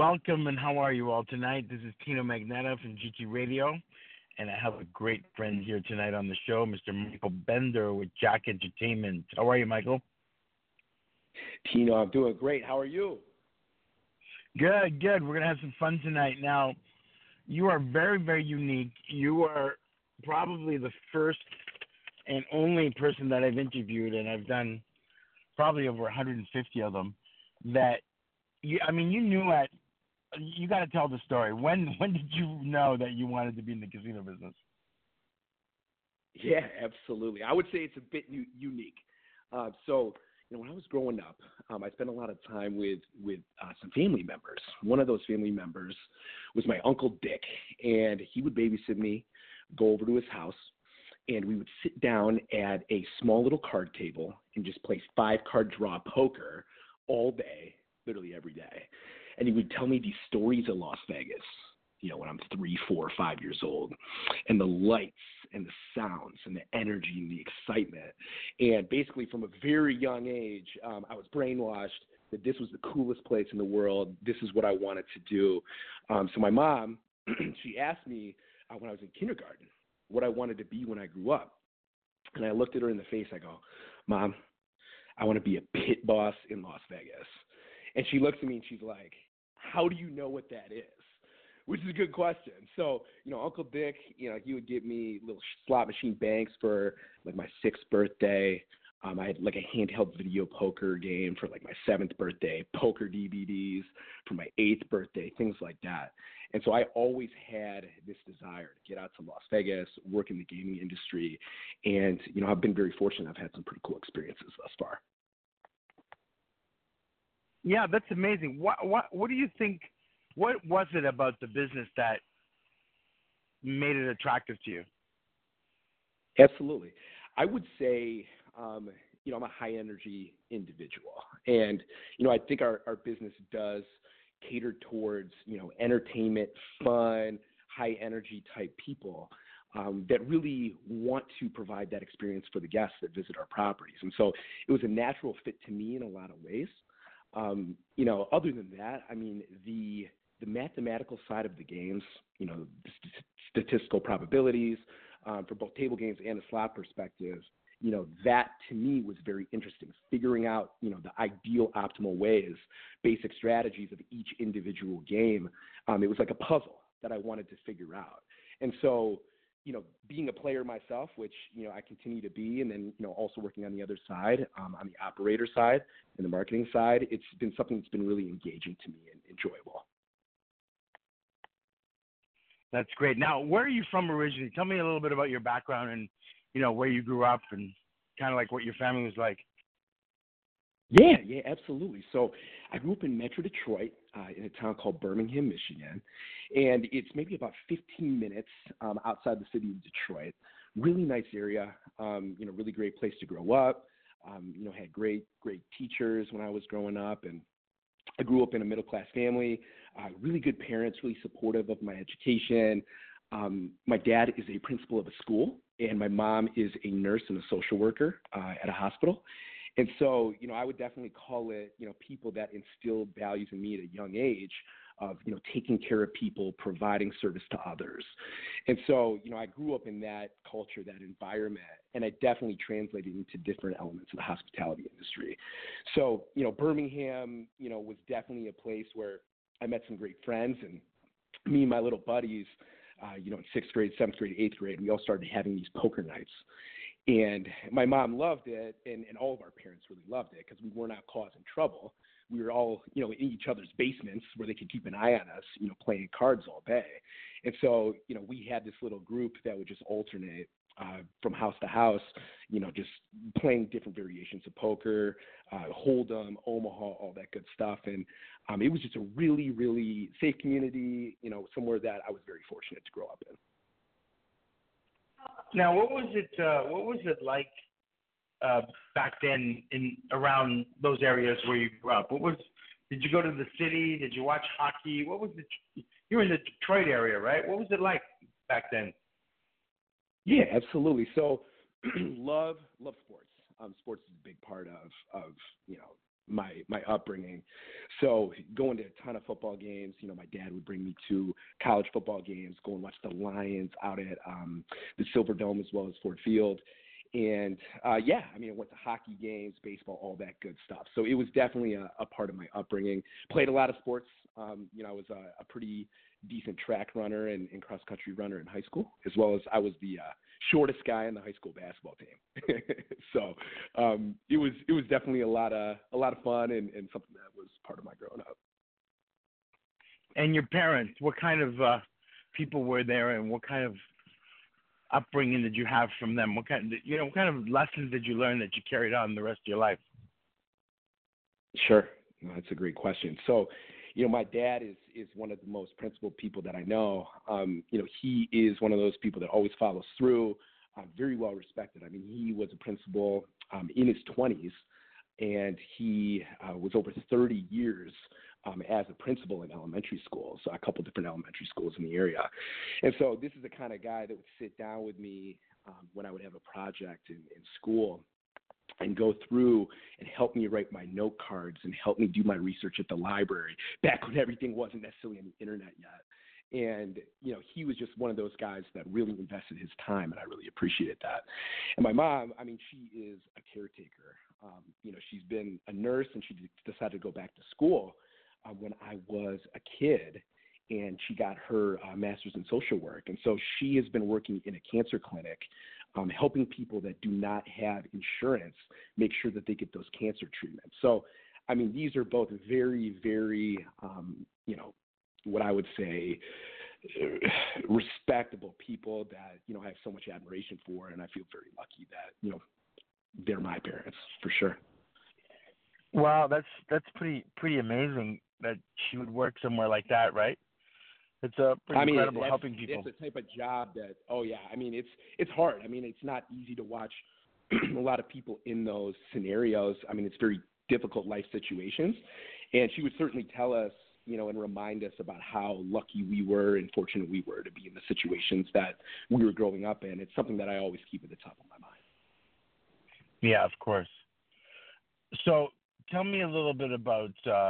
Welcome and how are you all tonight? This is Tino Magneta from GT Radio, and I have a great friend here tonight on the show, Mr. Michael Bender with Jack Entertainment. How are you, Michael? Tino, I'm doing great. How are you? Good, good. We're going to have some fun tonight. Now, you are very, very unique. You are probably the first and only person that I've interviewed, and I've done probably over 150 of them, that you knew you got to tell the story. When did you know that you wanted to be in the casino business? Yeah, absolutely. I would say it's a bit unique. When I was growing up, I spent a lot of time with some family members. One of those family members was my Uncle Dick, and he would babysit me, go over to his house, and we would sit down at a small little card table and just play 5-card draw poker all day, literally every day. And he would tell me these stories of Las Vegas, when I'm 3, 4, 5 years old, and the lights and the sounds and the energy and the excitement. And basically from a very young age, I was brainwashed that this was the coolest place in the world. This is what I wanted to do. So my mom, she asked me when I was in kindergarten what I wanted to be when I grew up. And I looked at her in the face. I go, Mom, I want to be a pit boss in Las Vegas. And she looks at me and she's like, how do you know what that is? Which is a good question. So, Uncle Dick, he would give me little slot machine banks for like my 6th birthday. I had like a handheld video poker game for like my 7th birthday, poker DVDs for my 8th birthday, things like that. And so I always had this desire to get out to Las Vegas, work in the gaming industry. And, I've been very fortunate. I've had some pretty cool experiences thus far. Yeah, that's amazing. What do you think? What was it about the business that made it attractive to you? Absolutely. I would say, I'm a high energy individual. And, I think our business does cater towards, entertainment, fun, high energy type people that really want to provide that experience for the guests that visit our properties. And so it was a natural fit to me in a lot of ways. Other than that, the mathematical side of the games, the statistical probabilities for both table games and a slot perspective, that to me was very interesting. Figuring out, the ideal optimal ways, basic strategies of each individual game. It was like a puzzle that I wanted to figure out. And so, being a player myself, which, I continue to be, and then, also working on the other side, on the operator side and the marketing side, it's been something that's been really engaging to me and enjoyable. That's great. Now, where are you from originally? Tell me a little bit about your background and, where you grew up and kind of like what your family was like. Yeah, absolutely. So I grew up in Metro Detroit in a town called Birmingham, Michigan, and it's maybe about 15 minutes outside the city of Detroit. Really nice area, really great place to grow up. Had great teachers when I was growing up, and I grew up in a middle-class family, really good parents, really supportive of my education. My dad is a principal of a school, and my mom is a nurse and a social worker at a hospital. And so, I would definitely call it, people that instilled values in me at a young age of, taking care of people, providing service to others. And so, I grew up in that culture, that environment, and I definitely translated into different elements of the hospitality industry. So, Birmingham, was definitely a place where I met some great friends, and me and my little buddies, in 6th grade, 7th grade, 8th grade, we all started having these poker nights. And my mom loved it, and all of our parents really loved it because we were not causing trouble. We were all, in each other's basements where they could keep an eye on us, playing cards all day. And so, we had this little group that would just alternate from house to house, just playing different variations of poker, Hold'em, Omaha, all that good stuff. And it was just a really, really safe community, somewhere that I was very fortunate to grow up in. Now, what was it like back then in around those areas where you grew up? Did you go to the city? Did you watch hockey? You were in the Detroit area, right? What was it like back then? Yeah, absolutely. So love sports. Sports is a big part of my upbringing. So going to a ton of football games, my dad would bring me to college football games, go and watch the Lions out at the Silver Dome as well as Ford Field. And I went to hockey games, baseball, all that good stuff. So it was definitely a part of my upbringing. Played a lot of sports. I was a pretty decent track runner and cross country runner in high school, as well as I was the shortest guy on the high school basketball team. So it was definitely a lot of fun and something that was part of my growing up. And your parents, what kind of people were there, and what kind of upbringing did you have from them? What kind of lessons did you learn that you carried on the rest of your life? Sure. No, that's a great question. So, my dad is one of the most principled people that I know. He is one of those people that always follows through, very well respected. I mean, he was a principal in his 20s, and he was over 30 years as a principal in elementary schools, so a couple different elementary schools in the area. And so this is the kind of guy that would sit down with me when I would have a project in school and go through and help me write my note cards and help me do my research at the library back when everything wasn't necessarily on the internet yet. And, he was just one of those guys that really invested his time, and I really appreciated that. And my mom, she is a caretaker. She's been a nurse, and she decided to go back to school when I was a kid, and she got her master's in social work. And so she has been working in a cancer clinic, helping people that do not have insurance make sure that they get those cancer treatments. So, these are both very, very, what I would say, respectable people that, I have so much admiration for, and I feel very lucky that, they're my parents, for sure. Wow, that's pretty amazing that she would work somewhere like that, right? It's pretty incredible, helping people. It's a type of job that, it's hard. It's not easy to watch a lot of people in those scenarios. It's very difficult life situations. And she would certainly tell us, and remind us about how lucky we were and fortunate we were to be in the situations that we were growing up in. It's something that I always keep at the top of my mind. Yeah, of course. So tell me a little bit about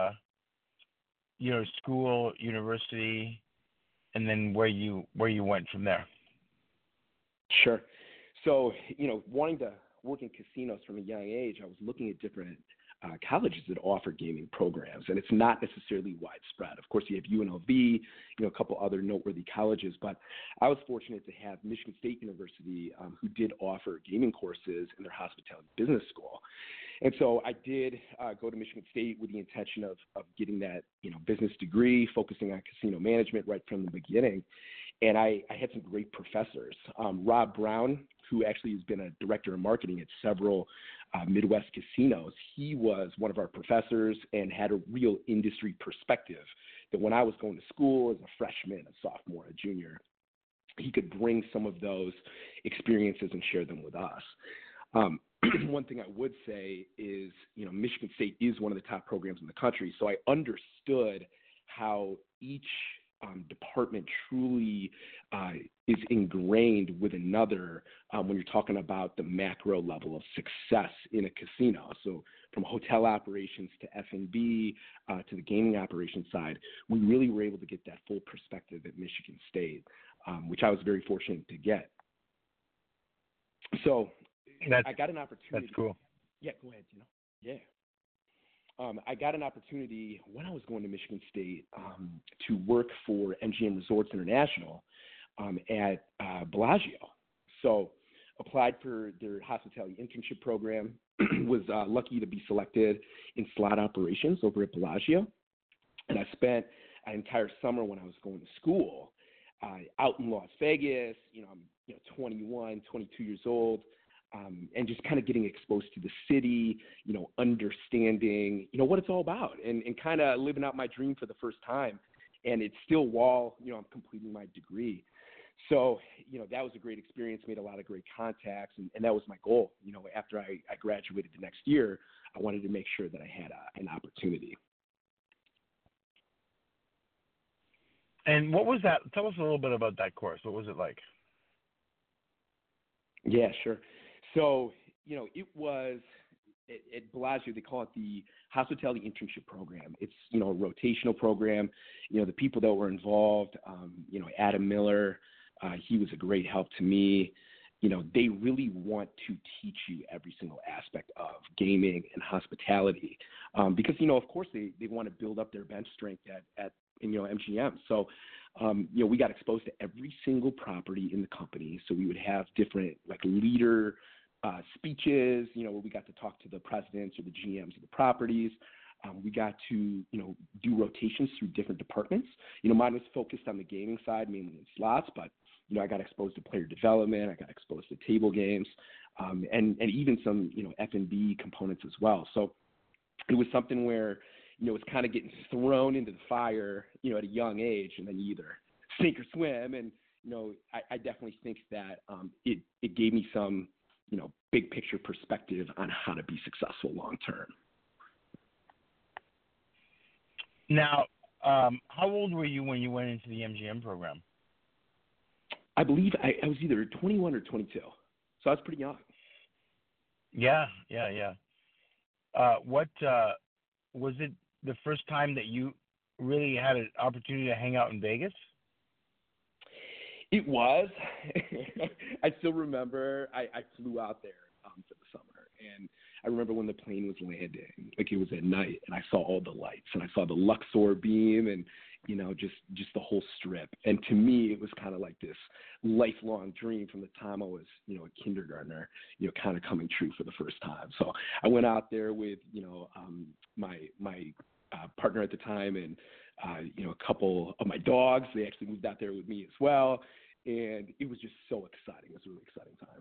school, university, and then where you went from there. Sure. So, wanting to work in casinos from a young age, I was looking at different colleges that offer gaming programs, and it's not necessarily widespread. Of course, you have UNLV, a couple other noteworthy colleges, but I was fortunate to have Michigan State University, who did offer gaming courses in their hospitality business school. And so I did go to Michigan State with the intention of getting that, business degree, focusing on casino management right from the beginning. And I had some great professors. Rob Brown, who actually has been a director of marketing at several Midwest casinos, he was one of our professors and had a real industry perspective that when I was going to school as a freshman, a sophomore, a junior, he could bring some of those experiences and share them with us. One thing I would say is, Michigan State is one of the top programs in the country, so I understood how each department truly is ingrained with another when you're talking about the macro level of success in a casino. So from hotel operations to F&B to the gaming operations side, we really were able to get that full perspective at Michigan State, which I was very fortunate to get. So I got an opportunity. That's cool. Yeah, go ahead. Yeah. I got an opportunity when I was going to Michigan State to work for MGM Resorts International at Bellagio. So applied for their hospitality internship program, was lucky to be selected in slot operations over at Bellagio. And I spent an entire summer when I was going to school out in Las Vegas. I'm 21, 22 years old. And just kind of getting exposed to the city, understanding, what it's all about and kind of living out my dream for the first time. And it's still while, I'm completing my degree. So, that was a great experience, made a lot of great contacts. And that was my goal. After I graduated the next year, I wanted to make sure that I had an opportunity. And what was that? Tell us a little bit about that course. What was it like? Yeah, sure. So, it was at Bellagio, they call it the Hospitality Internship Program. It's, a rotational program. The people that were involved, Adam Miller, he was a great help to me. They really want to teach you every single aspect of gaming and hospitality because, of course, they want to build up their bench strength at MGM. So, we got exposed to every single property in the company. So we would have different leader speeches, where we got to talk to the presidents or the GMs of the properties. We got to, do rotations through different departments. Mine was focused on the gaming side, mainly in slots, but, I got exposed to player development. I got exposed to table games, and even some, F&B components as well. So it was something where, it's kind of getting thrown into the fire, at a young age, and then you either sink or swim. And, I definitely think that it gave me some, big picture perspective on how to be successful long term. Now, how old were you when you went into the MGM program? I believe I was either 21 or 22, so I was pretty young. Yeah. What was it the first time that you really had an opportunity to hang out in Vegas? It was. I still remember I flew out there for the summer, and I remember when the plane was landing, it was at night, and I saw all the lights, and I saw the Luxor beam, and just the whole strip. And to me, it was kind of like this lifelong dream from the time I was, a kindergartner, kind of coming true for the first time. So I went out there with, my partner at the time and, a couple of my dogs. They actually moved out there with me as well. And it was just so exciting. It was a really exciting time.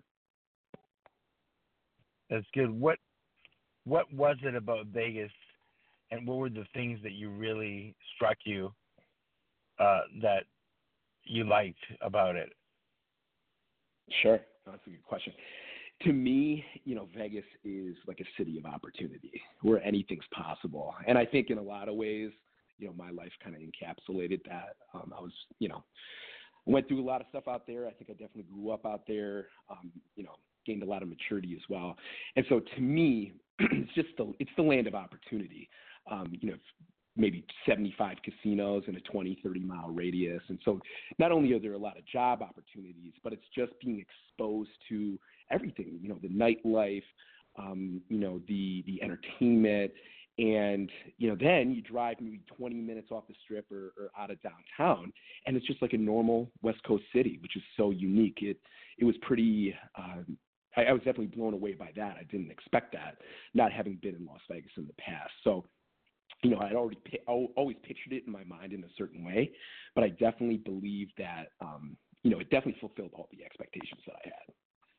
That's good. What was it about Vegas, and what were the things that you really struck you that you liked about it? Sure. That's a good question. To me, Vegas is like a city of opportunity where anything's possible. And I think in a lot of ways, my life kind of encapsulated that. I was, went through a lot of stuff out there. I think I definitely grew up out there, gained a lot of maturity as well. And so to me, it's the land of opportunity. Maybe 75 casinos in a 20, 30-mile radius. And so not only are there a lot of job opportunities, but it's just being exposed to everything, the nightlife, the entertainment. And, then you drive maybe 20 minutes off the strip or out of downtown, and it's just like a normal West Coast city, which is so unique. It was pretty I was definitely blown away by that. I didn't expect that, not having been in Las Vegas in the past. So, I'd always pictured it in my mind in a certain way, but I definitely believe that, it definitely fulfilled all the expectations that I had.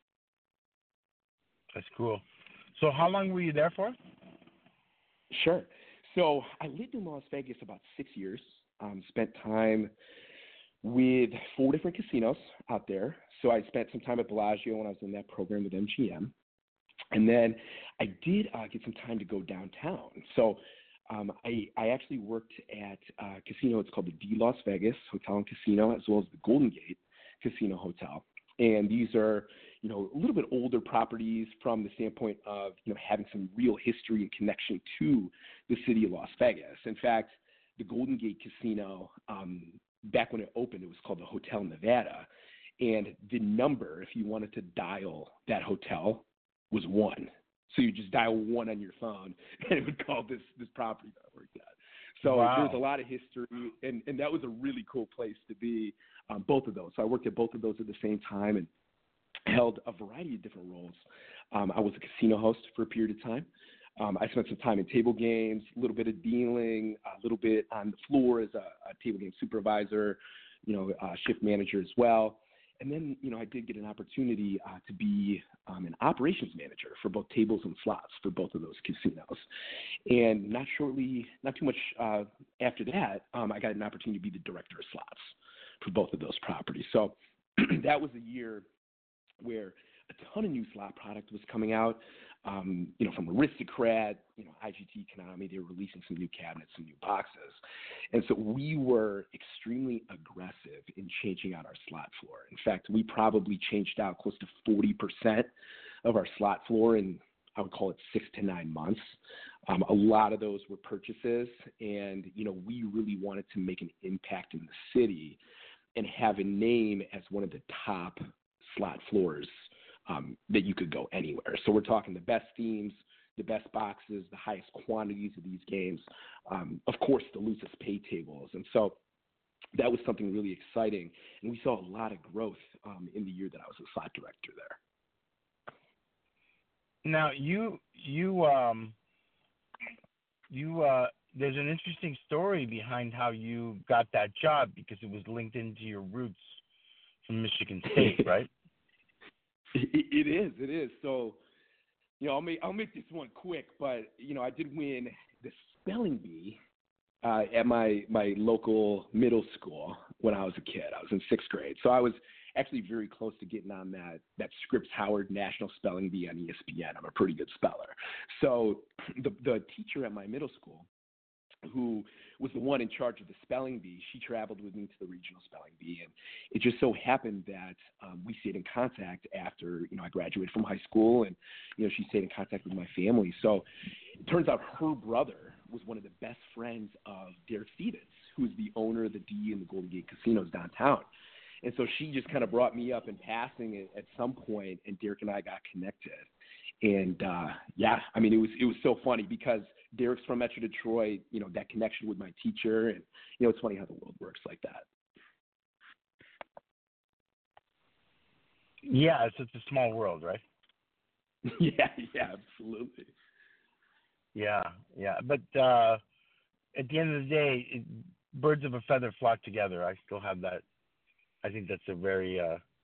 That's cool. So how long were you there for? Sure. So I lived in Las Vegas about 6 years, spent time with 4 different casinos out there. So I spent some time at Bellagio when I was in that program with MGM. And then I did get some time to go downtown. So I actually worked at a casino. It's called the D Las Vegas Hotel and Casino, as well as the Golden Gate Casino Hotel. And these are, a little bit older properties from the standpoint of, having some real history and connection to the city of Las Vegas. In fact, the Golden Gate Casino, back when it opened, it was called the Hotel Nevada. And the number, if you wanted to dial that hotel, was 1. So you just dial 1 on your phone, and it would call this property that I worked at. So wow. There's a lot of history, and that was a really cool place to be, both of those. So I worked at both of those at the same time and held a variety of different roles. I was a casino host for a period of time. I spent some time in table games, a little bit of dealing, a little bit on the floor as a table game supervisor, shift manager as well. And then, I did get an opportunity to be an operations manager for both tables and slots for both of those casinos. And not too much after that, I got an opportunity to be the director of slots for both of those properties. So that was a year where a ton of new slot product was coming out, from Aristocrat, IGT, Konami. They were releasing some new cabinets, some new boxes. And so we were extremely aggressive in changing out our slot floor. In fact, we probably changed out close to 40% of our slot floor in I would call it 6 to 9 months. A lot of those were purchases, and we really wanted to make an impact in the city and have a name as one of the top slot floors that you could go anywhere. So we're talking the best themes, the best boxes, the highest quantities of these games, of course, the loosest pay tables. And so that was something really exciting, and we saw a lot of growth in the year that I was a slot director there. Now, there's an interesting story behind how you got that job because it was linked into your roots from Michigan State, right? It is. So, I'll make this one quick, but I did win the spelling bee at my local middle school when I was a kid. I was in 6th grade, so I was actually very close to getting on that Scripps Howard National Spelling Bee on ESPN. I'm a pretty good speller. So the teacher at my middle school, who was the one in charge of the spelling bee, she traveled with me to the regional spelling bee, and it just so happened that we stayed in contact after I graduated from high school, and she stayed in contact with my family. So it turns out her brother was one of the best friends of Derek Stevens, who is the owner of the D and the Golden Gate Casinos downtown. And so she just kind of brought me up in passing at some point, and Derek and I got connected. And it was so funny because Derek's from Metro Detroit, that connection with my teacher, and it's funny how the world works like that. Yeah, it's a small world, right? Yeah, absolutely. Yeah. But at the end of the day, birds of a feather flock together. I still have that. I think that's a very,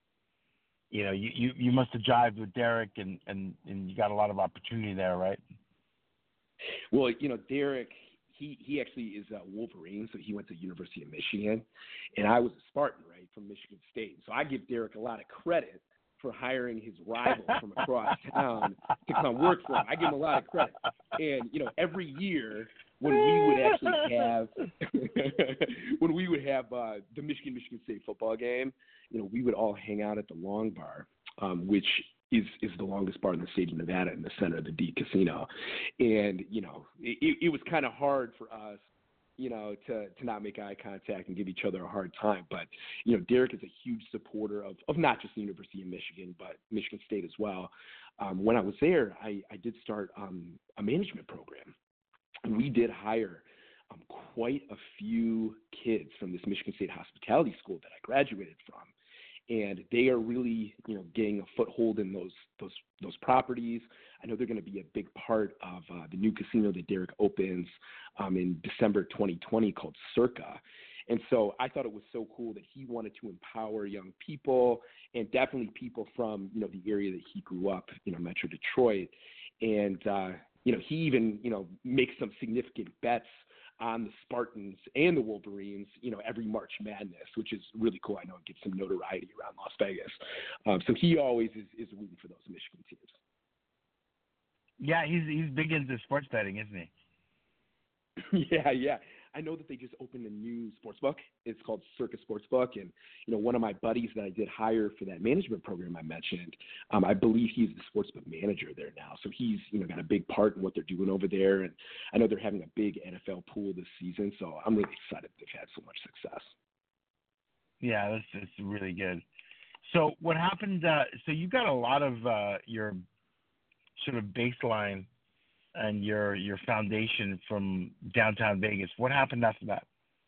you must have jived with Derek, and you got a lot of opportunity there, right? Well, Derek, he actually is a Wolverine, so he went to University of Michigan, and I was a Spartan, right, from Michigan State. So I give Derek a lot of credit for hiring his rival from across town to come work for him. I give him a lot of credit. And, every year when we would actually have the Michigan State football game, we would all hang out at the Long Bar, which is the longest bar in the state of Nevada in the center of the D Casino. And, it was kind of hard for us, to not make eye contact and give each other a hard time. But, Derek is a huge supporter of not just the University of Michigan, but Michigan State as well. When I was there, I did start a management program. We did hire quite a few kids from this Michigan State hospitality school that I graduated from. And they are really, getting a foothold in those properties. I know they're going to be a big part of the new casino that Derek opens in December 2020 called Circa. And so I thought it was so cool that he wanted to empower young people, and definitely people from, the area that he grew up, Metro Detroit. And, he even, makes some significant bets on the Spartans and the Wolverines, every March Madness, which is really cool. I know it gives some notoriety around Las Vegas. So he always is rooting for those Michigan teams. Yeah, he's big into sports betting, isn't he? Yeah. I know that they just opened a new sportsbook. It's called Circa Sportsbook, and one of my buddies that I did hire for that management program I mentioned, I believe he's the sportsbook manager there now. So he's got a big part in what they're doing over there, and I know they're having a big NFL pool this season. So I'm really excited they've had so much success. Yeah, that's really good. So what happened? So you got a lot of your sort of baseline and your foundation from downtown Vegas. What happened after that?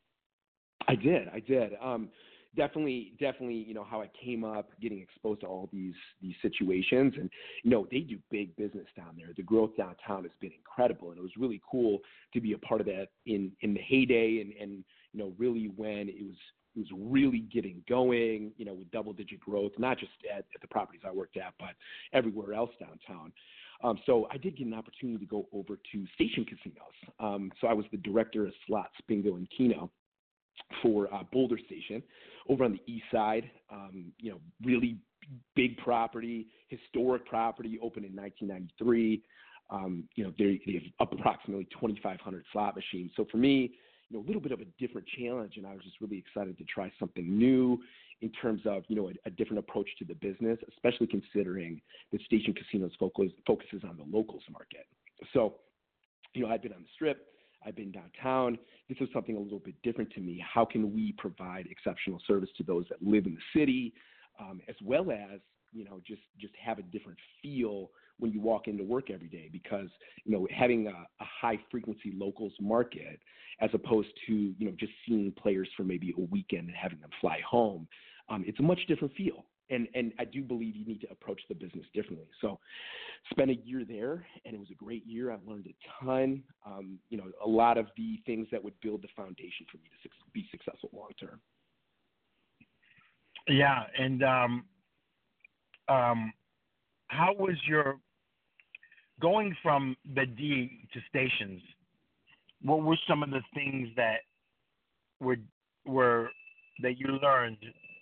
I did. Definitely, how I came up getting exposed to all these situations. And, they do big business down there. The growth downtown has been incredible. And it was really cool to be a part of that in the heyday and really when it was really getting going, with double-digit growth, not just at the properties I worked at, but everywhere else downtown. So I did get an opportunity to go over to Station Casinos. So I was the director of slots, bingo, and keno for Boulder Station over on the east side. Really big property, historic property, opened in 1993. They have approximately 2,500 slot machines. So for me, a little bit of a different challenge, and I was just really excited to try something new in terms of, a different approach to the business, especially considering that Station Casinos focuses on the locals market. So, I've been on the Strip, I've been downtown. This is something a little bit different to me. How can we provide exceptional service to those that live in the city, as well as, just have a different feel when you walk into work every day? Because, having a high frequency locals market as opposed to, just seeing players for maybe a weekend and having them fly home, it's a much different feel. And I do believe you need to approach the business differently. So spent a year there, and it was a great year. I learned a ton, a lot of the things that would build the foundation for me to be successful long term. Yeah, and how was your going from the D to Stations? What were some of the things that were that you learned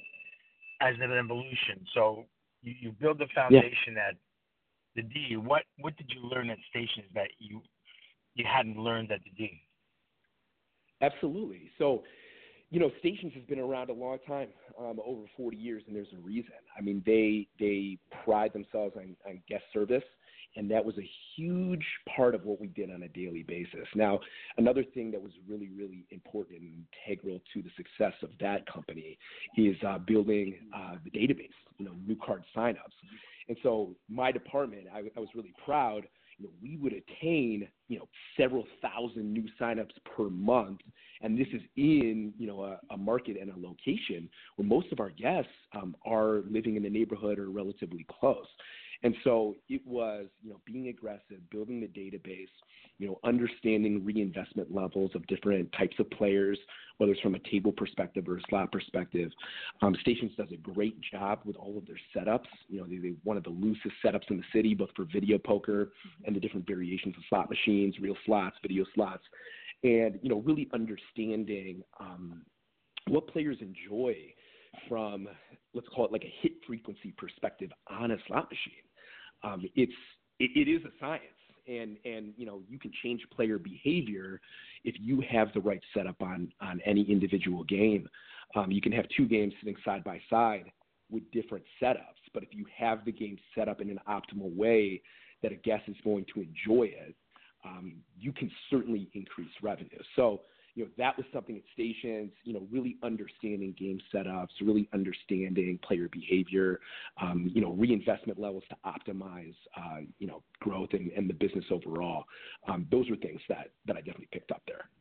as an evolution? So you build the foundation at the D. What did you learn at Stations that you hadn't learned at the D? Absolutely. So, Stations has been around a long time, over 40 years, and there's a reason. I mean, they pride themselves on guest service, and that was a huge part of what we did on a daily basis. Now, another thing that was really, really important and integral to the success of that company is building the database, new card signups. And so my department, I was really proud. We would attain, several thousand new signups per month. And this is in, a market and a location where most of our guests are living in the neighborhood or relatively close. And so it was, being aggressive, building the database, understanding reinvestment levels of different types of players, whether it's from a table perspective or a slot perspective. Stations does a great job with all of their setups. They're one of the loosest setups in the city, both for video poker and the different variations of slot machines, real slots, video slots, and, really understanding what players enjoy from, let's call it like a hit frequency perspective on a slot machine. It is a science, and you can change player behavior if you have the right setup on any individual game. You can have two games sitting side by side with different setups, but if you have the game set up in an optimal way that a guest is going to enjoy it, you can certainly increase revenue. So, that was something at Stations, really understanding game setups, really understanding player behavior, reinvestment levels to optimize, growth and the business overall. Those were things that I definitely picked up there.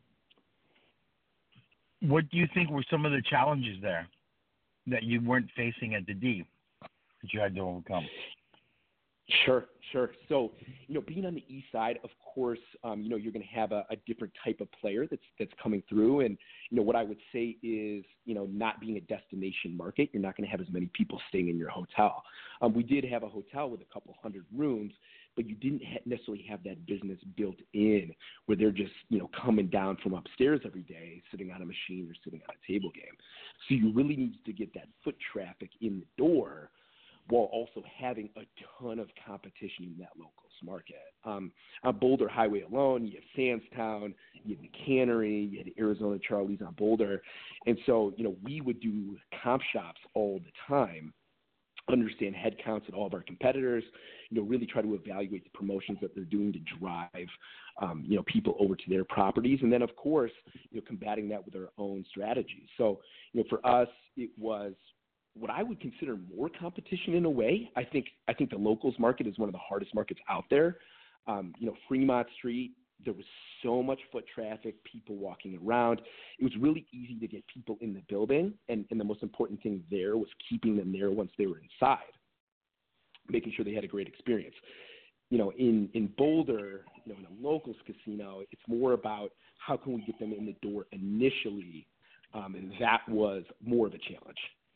What do you think were some of the challenges there that you weren't facing at the D that you had to overcome? Sure. So, being on the east side, of course, you're going to have a different type of player that's coming through. And, what I would say is, not being a destination market, you're not going to have as many people staying in your hotel. We did have a hotel with a couple hundred rooms, but you didn't necessarily have that business built in where they're just, coming down from upstairs every day, sitting on a machine or sitting on a table game. So you really need to get that foot traffic in the door while also having a ton of competition in that locals market. On Boulder Highway alone, you have Sandstown, you have the Cannery, you had Arizona Charlie's on Boulder. And so, we would do comp shops all the time, understand head counts at all of our competitors, really try to evaluate the promotions that they're doing to drive, people over to their properties. And then, of course, combating that with our own strategies. So, for us, it was what I would consider more competition in a way. I think the locals market is one of the hardest markets out there. Fremont Street, there was so much foot traffic, people walking around. It was really easy to get people in the building, and the most important thing there was keeping them there once they were inside, making sure they had a great experience. In Boulder, in a locals casino, it's more about how can we get them in the door initially, and that was more of a challenge.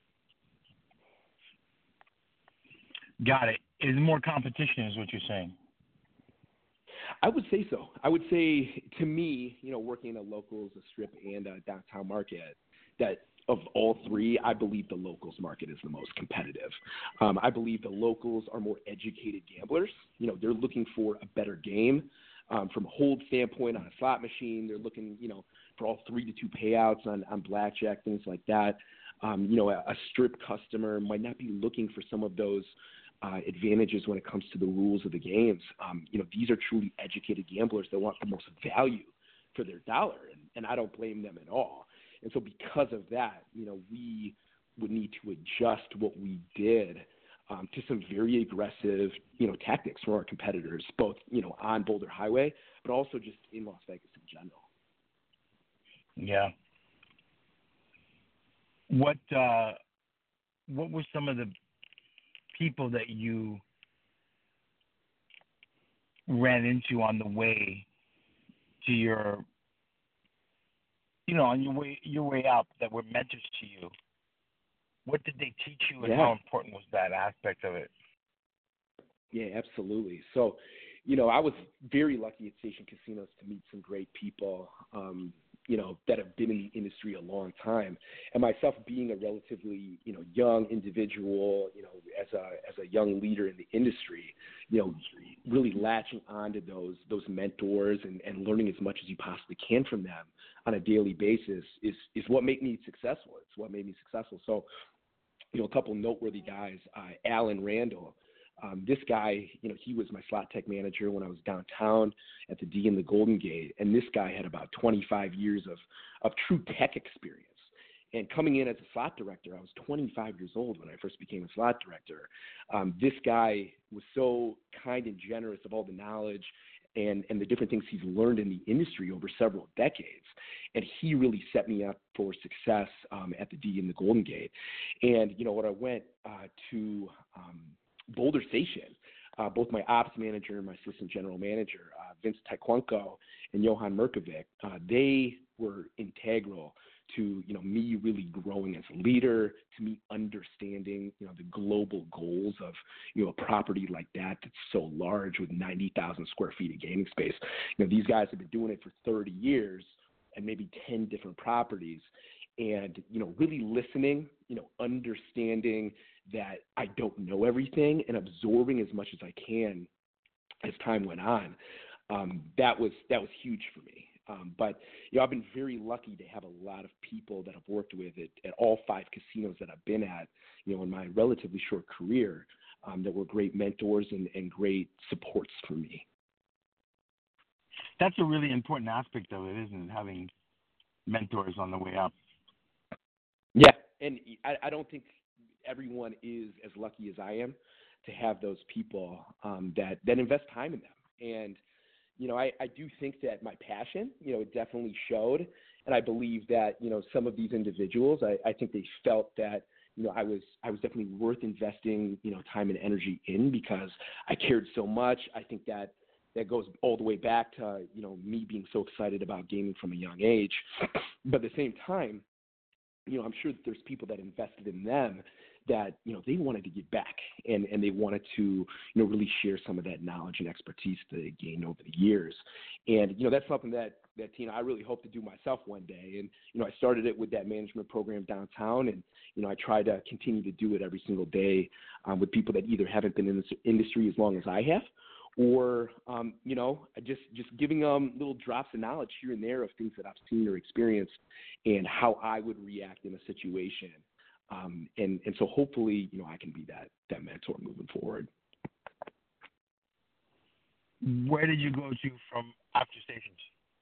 Got it. Is more competition is what you're saying? I would say so. I would say, to me, working in a locals, a strip, and a downtown market, that of all three, I believe the locals market is the most competitive. I believe the locals are more educated gamblers. They're looking for a better game. From a hold standpoint on a slot machine, they're looking, for all 3-2 payouts on blackjack, things like that. A strip customer might not be looking for some of those advantages when it comes to the rules of the games. These are truly educated gamblers that want the most value for their dollar, and I don't blame them at all. And so because of that, we would need to adjust what we did to some very aggressive, tactics from our competitors, both, on Boulder Highway, but also just in Las Vegas in general. Yeah. What were some of the people that you ran into on the way to your, on your way up that were mentors to you? What did they teach you, and how important was that aspect of it? Yeah, absolutely. So, I was very lucky at Station Casinos to meet some great people, that have been in the industry a long time. And myself being a relatively, young individual, as a young leader in the industry, really latching onto those mentors and learning as much as you possibly can from them on a daily basis is what made me successful. It's what made me successful. So, a couple noteworthy guys, Alan Randall. This guy, he was my slot tech manager when I was downtown at the D in the Golden Gate, and this guy had about 25 years of true tech experience. And coming in as a slot director, I was 25 years old when I first became a slot director. This guy was so kind and generous of all the knowledge and the different things he's learned in the industry over several decades. And he really set me up for success at the D in the Golden Gate. And, when I went to Boulder Station, both my ops manager and my assistant general manager, Vince Taekwondo and Johan Merkovic, they were integral to, me really growing as a leader, to me understanding, the global goals of, a property like that that's so large with 90,000 square feet of gaming space. These guys have been doing it for 30 years and maybe 10 different properties. And, really listening, understanding that I don't know everything and absorbing as much as I can as time went on. That was huge for me. But I've been very lucky to have a lot of people that I've worked with at all 5 casinos that I've been at, in my relatively short career, that were great mentors and great supports for me. That's a really important aspect of it, isn't it? Having mentors on the way up. Yeah, and I don't think everyone is as lucky as I am to have those people that invest time in them. And, I do think that my passion, it definitely showed. And I believe that, some of these individuals, I think they felt that, I was definitely worth investing, time and energy in because I cared so much. I think that goes all the way back to, me being so excited about gaming from a young age. But at the same time, I'm sure that there's people that invested in them that, they wanted to give back and they wanted to, really share some of that knowledge and expertise that they gained over the years. And, that's something that Tina, I really hope to do myself one day. And, I started it with that management program downtown and, I try to continue to do it every single day with people that either haven't been in this industry as long as I have or, just giving them little drops of knowledge here and there of things that I've seen or experienced and how I would react in a situation. And so hopefully, I can be that mentor moving forward. Where did you go to from after Stations?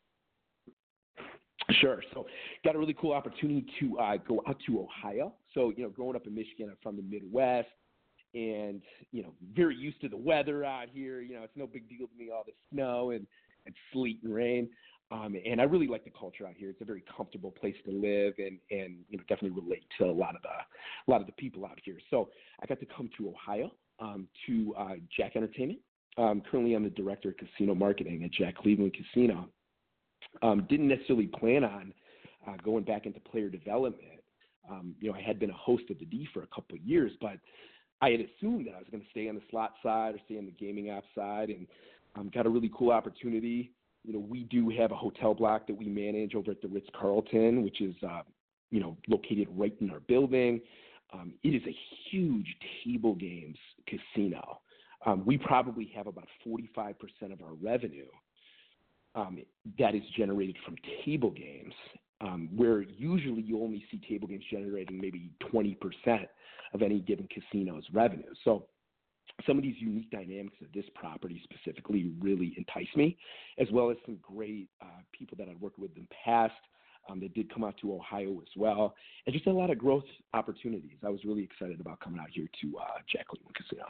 Sure. So got a really cool opportunity to go out to Ohio. So, growing up in Michigan, I'm from the Midwest and, very used to the weather out here. It's no big deal to me, all the snow and sleet and rain. And I really like the culture out here. It's a very comfortable place to live and definitely relate to a lot of the people out here. So I got to come to Ohio to Jack Entertainment. Currently, I'm the director of casino marketing at Jack Cleveland Casino. Didn't necessarily plan on going back into player development. I had been a host of the D for a couple of years, but I had assumed that I was going to stay on the slot side or stay on the gaming app side and got a really cool opportunity. We do have a hotel block that we manage over at the Ritz-Carlton, which is, located right in our building. It is a huge table games casino. We probably have about 45% of our revenue that is generated from table games. where usually you only see table games generating maybe 20% of any given casino's revenue. So some of these unique dynamics of this property specifically really entice me, as well as some great people that I've worked with in the past that did come out to Ohio as well, and just a lot of growth opportunities. I was really excited about coming out here to Jack Cleveland Casino.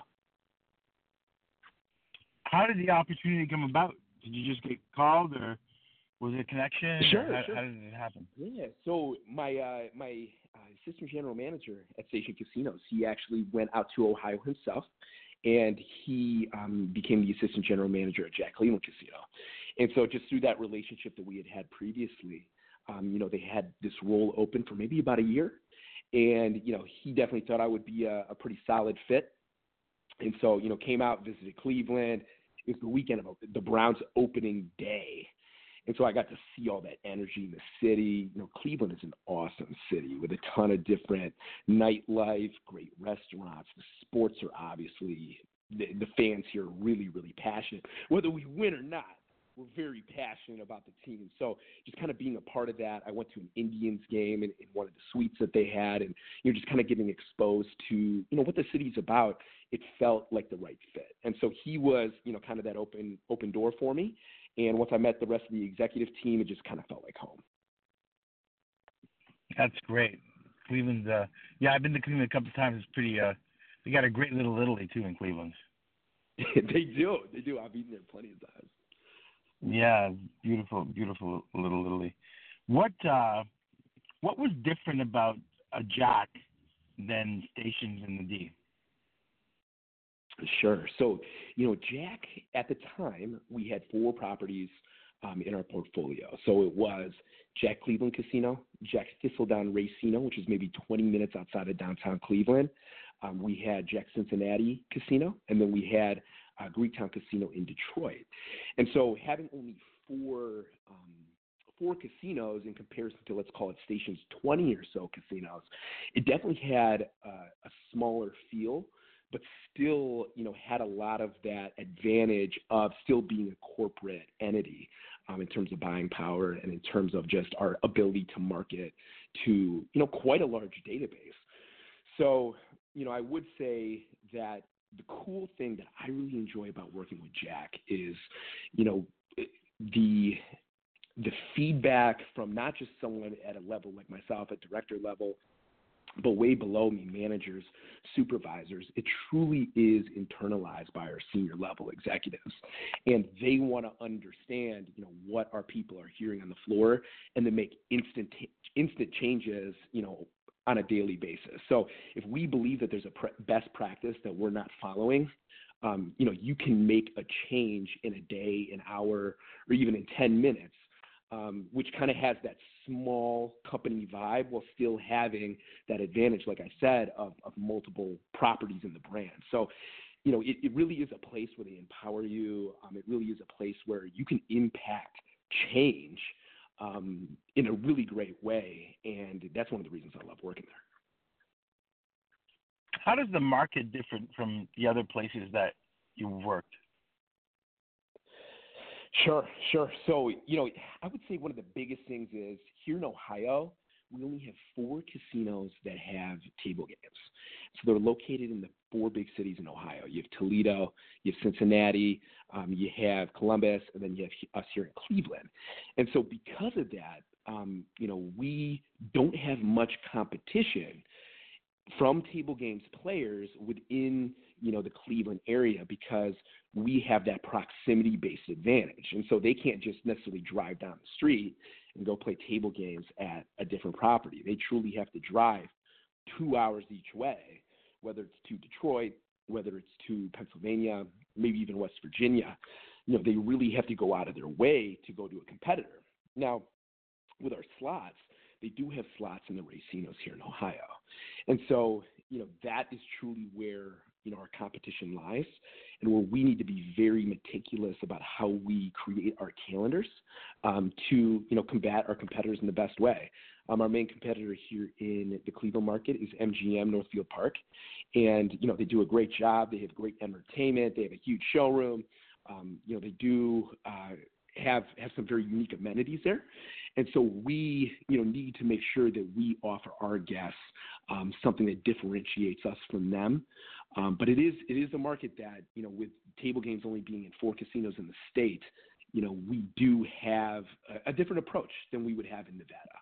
How did the opportunity come about? Did you just get called, or was it a connection? Sure. How did it happen? Yeah. So my assistant general manager at Station Casinos, he actually went out to Ohio himself, and he became the assistant general manager at Jack Cleveland Casino. And so just through that relationship that we had previously, they had this role open for maybe about a year, and he definitely thought I would be a pretty solid fit. And so came out, visited Cleveland. It was the weekend of the Browns opening day. And so I got to see all that energy in the city. Cleveland is an awesome city with a ton of different nightlife, great restaurants. The sports are obviously, the fans here are really, really passionate. Whether we win or not, we're very passionate about the team. So just kind of being a part of that, I went to an Indians game in one of the suites that they had, and just kind of getting exposed to what the city's about. It felt like the right fit. And so he was kind of that open door for me. And once I met the rest of the executive team, it just kind of felt like home. That's great. Cleveland's I've been to Cleveland a couple of times. It's pretty they got a great little Italy too in Cleveland. They do. I've eaten there plenty of times. Yeah, beautiful little Italy. What was different about a Jack than stations in the D? Sure. So, Jack, at the time, we had 4 properties in our portfolio. So it was Jack Cleveland Casino, Jack Thistledown Racino, which is maybe 20 minutes outside of downtown Cleveland. We had Jack Cincinnati Casino, and then we had Greektown Casino in Detroit. And so having only 4 casinos in comparison to, let's call it, Station's 20 or so casinos, it definitely had a smaller feel, but still, had a lot of that advantage of still being a corporate entity in terms of buying power and in terms of just our ability to market to, quite a large database. So, I would say that the cool thing that I really enjoy about working with Jack is, the feedback from not just someone at a level like myself, at director level, but way below me, managers, supervisors. It truly is internalized by our senior level executives. And they want to understand, what our people are hearing on the floor, and then make instant changes, on a daily basis. So if we believe that there's a best practice that we're not following, you can make a change in a day, an hour, or even in 10 minutes, which kind of has that small company vibe while still having that advantage, like I said, of multiple properties in the brand. So, it really is a place where they empower you. It really is a place where you can impact change in a really great way, and that's one of the reasons I love working there. How does the market differ from the other places that you've worked? Sure. So, I would say one of the biggest things is here in Ohio, we only have 4 casinos that have table games. So they're located in the 4 big cities in Ohio. You have Toledo, you have Cincinnati, you have Columbus, and then you have us here in Cleveland. And so because of that, we don't have much competition from table games players within, the Cleveland area, because we have that proximity-based advantage. And so they can't just necessarily drive down the street and go play table games at a different property. They truly have to drive 2 hours each way, whether it's to Detroit, whether it's to Pennsylvania, maybe even West Virginia. They really have to go out of their way to go to a competitor. Now, with our slots, they do have slots in the racinos here in Ohio. And so, that is truly where, our competition lies, and where we need to be very meticulous about how we create our calendars to, combat our competitors in the best way. Our main competitor here in the Cleveland market is MGM Northfield Park, and, they do a great job. They have great entertainment. They have a huge showroom. They do have some very unique amenities there. And so we, need to make sure that we offer our guests something that differentiates us from them. But it is a market that, with table games only being in 4 casinos in the state, we do have a different approach than we would have in Nevada.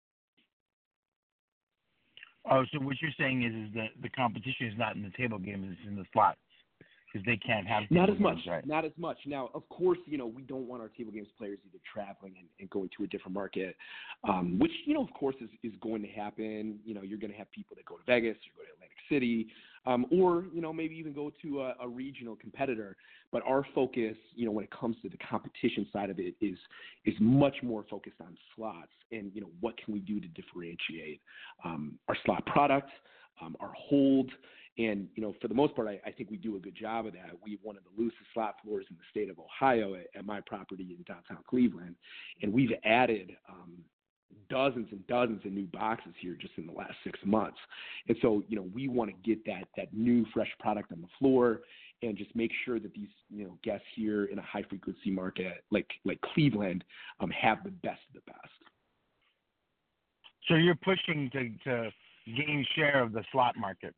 Oh, so what you're saying is that the competition is not in the table game, it's in the slots, because they can't have not as much, games, right? Not as much. Now, of course, we don't want our table games players either traveling and going to a different market, which, of course, is going to happen. You're going to have people that go to Vegas, or go to Atlantic City, or, maybe even go to a regional competitor. But our focus, when it comes to the competition side of it, is much more focused on slots and, what can we do to differentiate our slot product, our hold. And, for the most part, I think we do a good job of that. We have one of the loosest slot floors in the state of Ohio at my property in downtown Cleveland. And we've added dozens and dozens of new boxes here just in the last 6 months. And so, we want to get that new, fresh product on the floor and just make sure that these, guests here in a high-frequency market like Cleveland have the best of the best. So you're pushing to gain share of the slot market.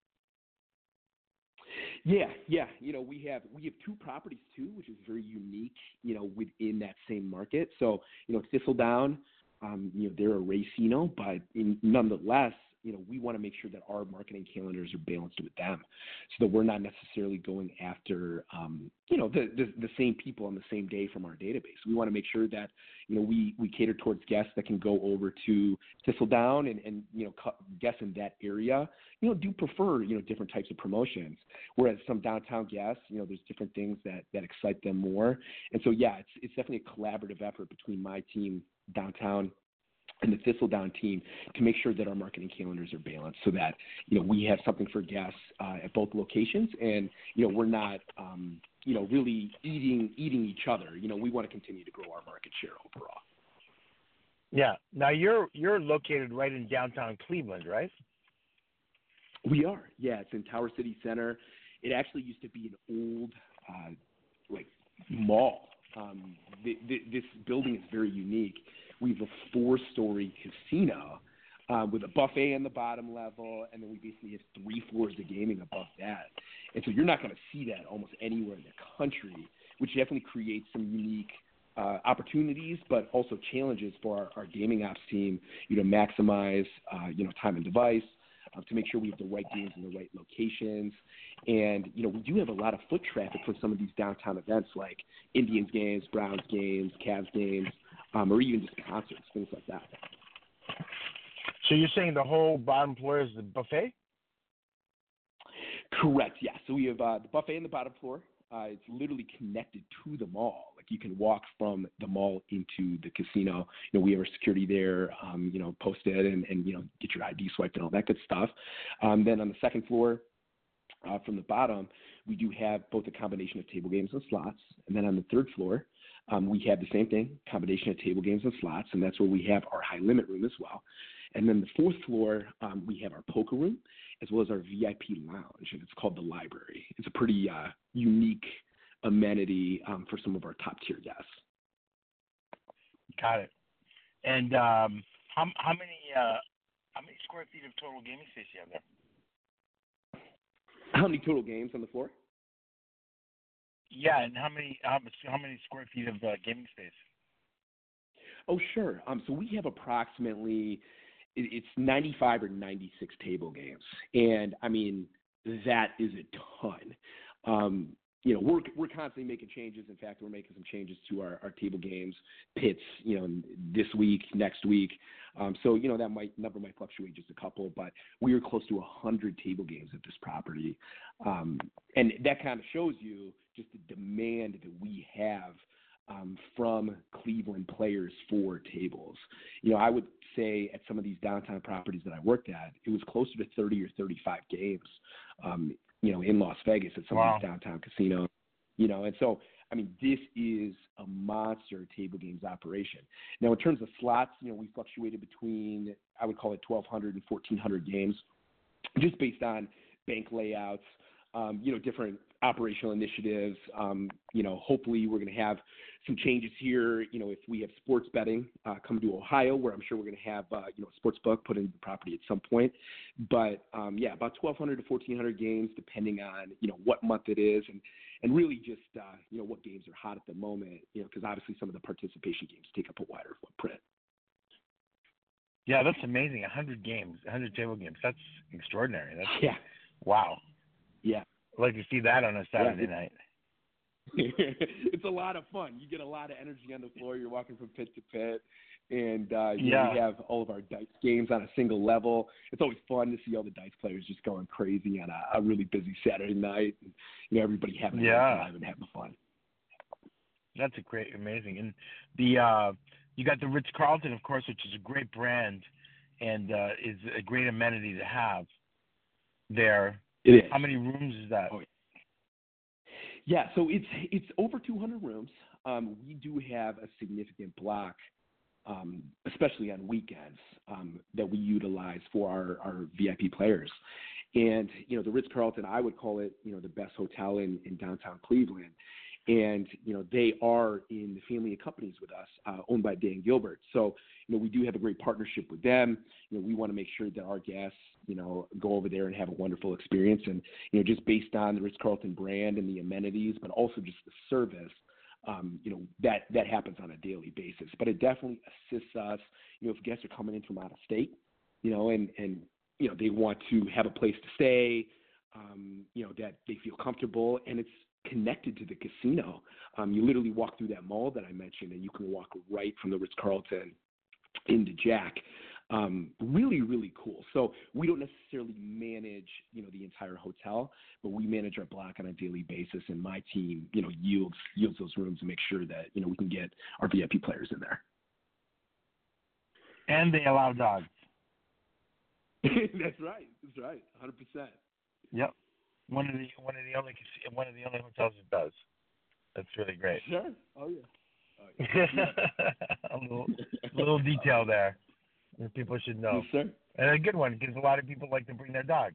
Yeah. We have 2 properties too, which is very unique, within that same market. So, Thistledown, they're a racino, but nonetheless, we want to make sure that our marketing calendars are balanced with them, so that we're not necessarily going after, the same people on the same day from our database. We want to make sure that, we cater towards guests that can go over to Thistledown and guests in that area, do prefer, different types of promotions. Whereas some downtown guests, there's different things that excite them more. And so, yeah, it's definitely a collaborative effort between my team downtown and the Thistledown team to make sure that our marketing calendars are balanced, so that, we have something for guests at both locations, and, we're not, really eating each other. We want to continue to grow our market share overall. Yeah. Now you're located right in downtown Cleveland, right? We are. Yeah, it's in Tower City Center. It actually used to be an old, mall. This building is very unique. We have a 4-story casino with a buffet on the bottom level, and then we basically have 3 floors of gaming above that. And so you're not going to see that almost anywhere in the country, which definitely creates some unique opportunities, but also challenges for our gaming ops team, maximize, time and device, to make sure we have the right games in the right locations. And, we do have a lot of foot traffic for some of these downtown events like Indians games, Browns games, Cavs games, or even just concerts, things like that. So you're saying the whole bottom floor is the buffet? Correct, yeah. So we have the buffet in the bottom floor. It's literally connected to the mall. Like, you can walk from the mall into the casino. We have our security there, posted and get your ID swiped and all that good stuff. Then on the second floor, from the bottom, we do have both a combination of table games and slots. And then on the third floor, we have the same thing, combination of table games and slots, and that's where we have our high limit room as well. And then the fourth floor, we have our poker room as well as our VIP lounge, and it's called the library. It's a pretty unique amenity for some of our top tier guests. Got it. And how many square feet of total gaming space do you have there? How many total games on the floor? Yeah, and how many square feet of gaming space? Oh, sure. So we have approximately, it's 95 or 96 table games, and I mean that is a ton. We're constantly making changes. In fact, we're making some changes to our table games pits, this week, next week. So that number might fluctuate just a couple, but we are close to 100 table games at this property, and that kind of shows you just the demand that we have from Cleveland players for tables. I would say at some of these downtown properties that I worked at, it was closer to 30 or 35 games, in Las Vegas at some of these downtown casinos, and so, I mean, this is a monster table games operation. Now, in terms of slots, we fluctuated between, I would call it 1,200 and 1,400 games, just based on bank layouts, different operational initiatives. Hopefully we're going to have some changes here. If we have sports betting come to Ohio, where I'm sure we're going to have, a sports book put into the property at some point. But, about 1,200 to 1,400 games, depending on, what month it is and really just, what games are hot at the moment, because obviously some of the participation games take up a wider footprint. Yeah, that's amazing. 100 games, 100 table games. That's extraordinary. Yeah. Wow. Yeah. I'd like to see that on a Saturday night. It's a lot of fun. You get a lot of energy on the floor. You're walking from pit to pit. And we have all of our dice games on a single level. It's always fun to see all the dice players just going crazy on a really busy Saturday night. And, everybody having a good time and having fun. That's amazing. And you got the Ritz-Carlton, of course, which is a great brand and is a great amenity to have there. It is. How many rooms is that? Oh, yeah, so it's over 200 rooms. We do have a significant block, especially on weekends, that we utilize for our VIP players. And, the Ritz-Carlton, I would call it, the best hotel in downtown Cleveland. And, they are in the family of companies with us, owned by Dan Gilbert. So, we do have a great partnership with them. We want to make sure that our guests, go over there and have a wonderful experience. And, just based on the Ritz-Carlton brand and the amenities, but also just the service, that happens on a daily basis. But it definitely assists us, if guests are coming in from out of state, and they want to have a place to stay, that they feel comfortable, and it's connected to the casino. You literally walk through that mall that I mentioned, and you can walk right from the Ritz-Carlton into Jack. Really, really cool. So we don't necessarily manage, the entire hotel, but we manage our block on a daily basis, and my team, yields those rooms to make sure that, we can get our VIP players in there. And they allow dogs. That's right. 100%. Yep. One of the only hotels that does. That's really great. Sure. Oh yeah. a little detail there that people should know. Yes, sir. And a good one because a lot of people like to bring their dogs.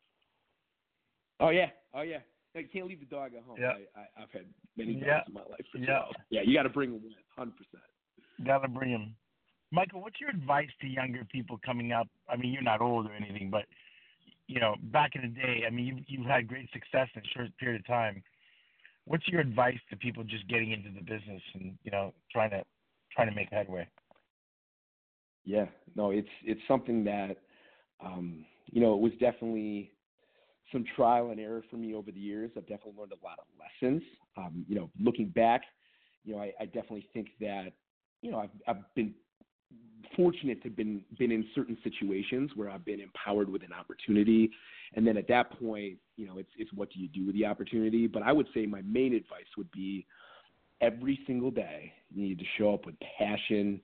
Oh yeah. You can't leave the dog at home. Yeah. I've had many dogs in my life. Yeah. Yeah, you got to bring them with, 100%. Got to bring them. Michael, what's your advice to younger people coming up? I mean, you're not old or anything, but back in the day, I mean, you've had great success in a short period of time. What's your advice to people just getting into the business and trying to make headway? Yeah, no, it's something that it was definitely some trial and error for me over the years. I've definitely learned a lot of lessons. Looking back, I definitely think that I've been fortunate to been in certain situations where I've been empowered with an opportunity, and then at that point, it's what do you do with the opportunity? But I would say my main advice would be every single day you need to show up with passion,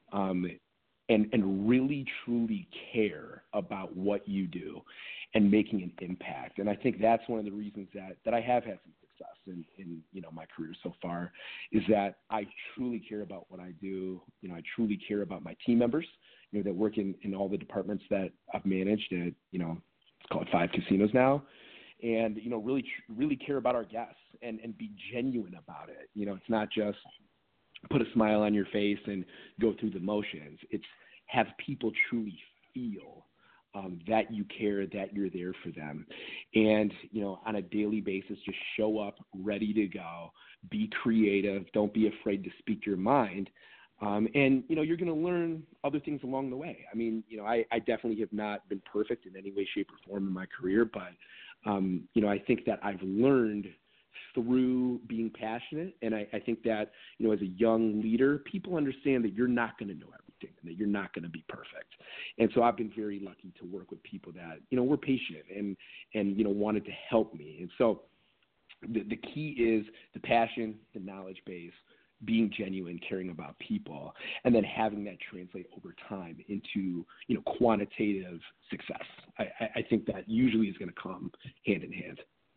and really truly care about what you do and making an impact. And I think that's one of the reasons that I have had some success in my career so far, is that I truly care about what I do. I truly care about my team members, that work in all the departments that I've managed at, let's call it 5 casinos now. And, really care about our guests and be genuine about it. It's not just put a smile on your face and go through the motions. It's have people truly feel that you care, that you're there for them. And, on a daily basis, just show up ready to go, be creative, don't be afraid to speak your mind. And, you're going to learn other things along the way. I mean, I definitely have not been perfect in any way, shape, or form in my career, but, I think that I've learned through being passionate. And I think that, as a young leader, people understand that you're not going to know everything and that you're not going to be perfect. And so I've been very lucky to work with people that, were patient and wanted to help me. And so the key is the passion, the knowledge base, being genuine, caring about people, and then having that translate over time into, quantitative success. I think that usually is going to come hand in hand.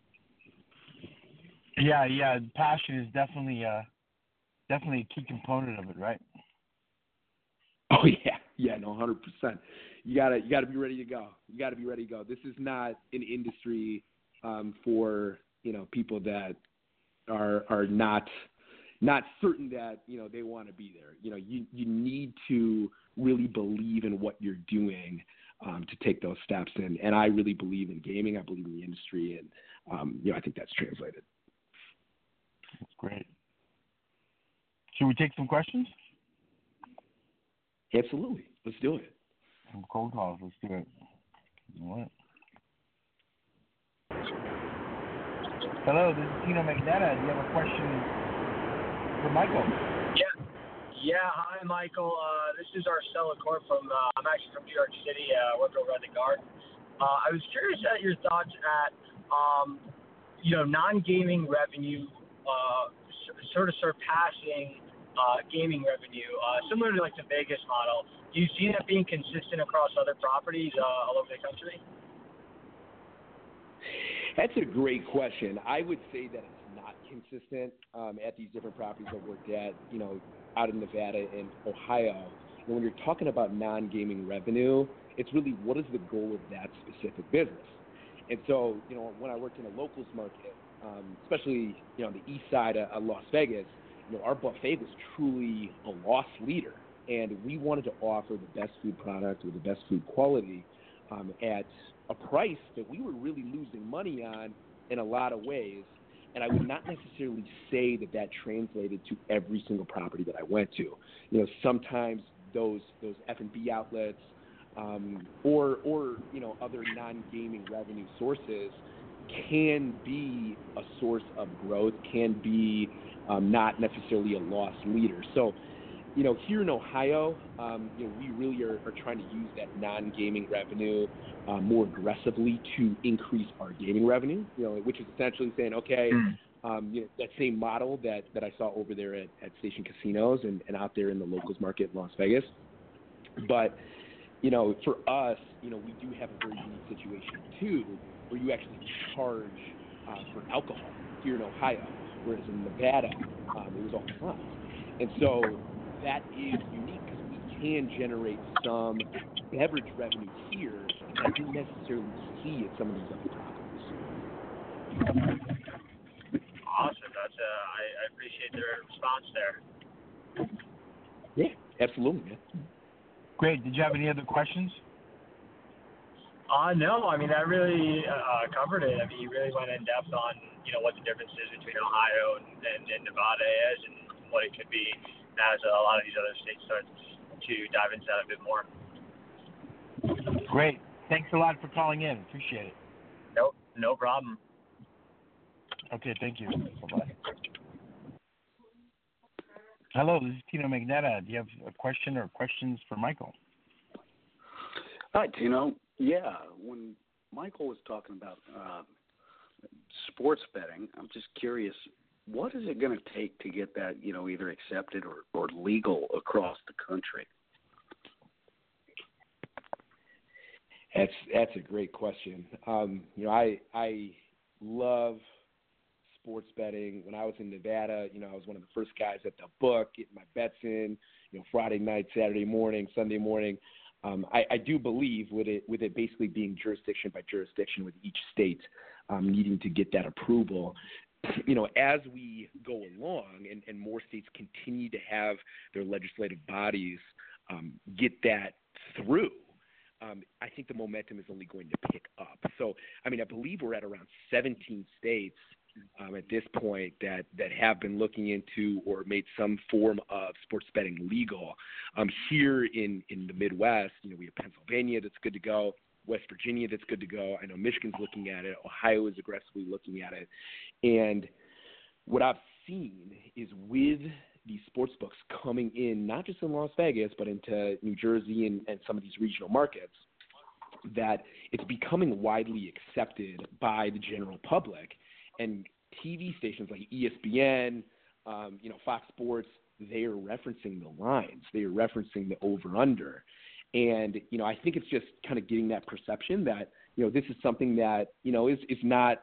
Yeah. Passion is definitely a key component of it, right? Oh yeah, no, 100%. You gotta be ready to go. This is not an industry for people that are not certain that they want to be there. You need to really believe in what you're doing to take those steps. And I really believe in gaming. I believe in the industry, and I think that's translated. That's great. Should we take some questions? Absolutely. Let's do it. Some cold calls. Let's do it. All right. Hello, this is Tino Magneta. Do you have a question for Michael? Yeah. Hi, Michael. This is Arcella Corp from. I'm actually from New York City. Work over at the Garden. I was curious at your thoughts at, non-gaming revenue, sort of surpassing gaming revenue, similar to like the Vegas model. Do you see that being consistent across other properties all over the country? That's a great question. I would say that it's not consistent at these different properties I've worked at, out in Nevada and Ohio. When you're talking about non-gaming revenue, it's really what is the goal of that specific business. And so, when I worked in a locals market, especially, on the east side of Las Vegas, our buffet was truly a loss leader. And we wanted to offer the best food product with the best food quality at a price that we were really losing money on in a lot of ways. And I would not necessarily say that translated to every single property that I went to. Sometimes those F&B outlets or other non-gaming revenue sources can be a source of growth, can be not necessarily a loss leader. So, here in Ohio, we really are trying to use that non-gaming revenue more aggressively to increase our gaming revenue, which is essentially saying, okay, that same model that I saw over there at Station Casinos and out there in the locals market in Las Vegas. But, for us, we do have a very unique situation, too, where you actually charge for alcohol here in Ohio, whereas in Nevada, it was all fun. And so that is unique because we can generate some beverage revenue here that I didn't necessarily see at some of these other properties. Awesome. I appreciate the response there. Yeah, absolutely, man. Great. Did you have any other questions? No. I mean, that really covered it. I mean, you really went in depth on, what the difference is between Ohio and Nevada is and what it could be as a lot of these other states start to dive into that a bit more. Great. Thanks a lot for calling in. Appreciate it. No problem. Okay, thank you. Bye-bye. Hello, this is Tino Magneta. Do you have a question or questions for Michael? Hi, Tino. Yeah, when Michael was talking about sports betting, I'm just curious, what is it going to take to get that, either accepted or legal across the country? That's a great question. I love sports betting. When I was in Nevada, I was one of the first guys at the book, getting my bets in, Friday night, Saturday morning, Sunday morning. I do believe with it basically being jurisdiction by jurisdiction with each state needing to get that approval, as we go along and more states continue to have their legislative bodies get that through, I think the momentum is only going to pick up. So, I believe we're at around 17 states at this point that have been looking into or made some form of sports betting legal. Here in the Midwest, we have Pennsylvania that's good to go, West Virginia that's good to go. I know Michigan's looking at it. Ohio is aggressively looking at it. And what I've seen is with these sports books coming in, not just in Las Vegas, but into New Jersey and some of these regional markets, that it's becoming widely accepted by the general public. And TV stations like ESPN, Fox Sports, they are referencing the lines. They are referencing the over-under. And, I think it's just kind of getting that perception that, this is something that, is not,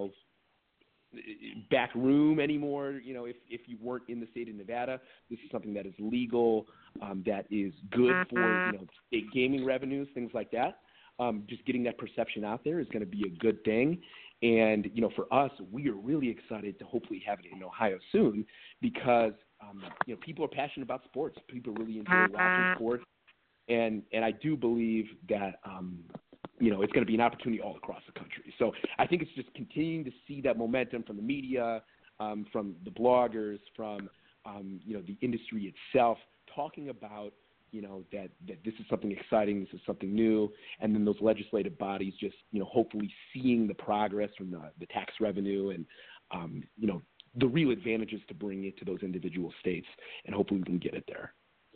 back room anymore. If you weren't in the state of Nevada, this is something that is legal, that is good for, state gaming revenues, things like that. Just getting that perception out there is going to be a good thing. And, for us, we are really excited to hopefully have it in Ohio soon because, people are passionate about sports. People really enjoy watching sports. And I do believe that, it's going to be an opportunity all across the country. So I think it's just continuing to see that momentum from the media, from the bloggers, from, the industry itself, talking about, that this is something exciting, this is something new, and then those legislative bodies just, hopefully seeing the progress from the tax revenue and, the real advantages to bring it to those individual states, and hopefully we can get it there.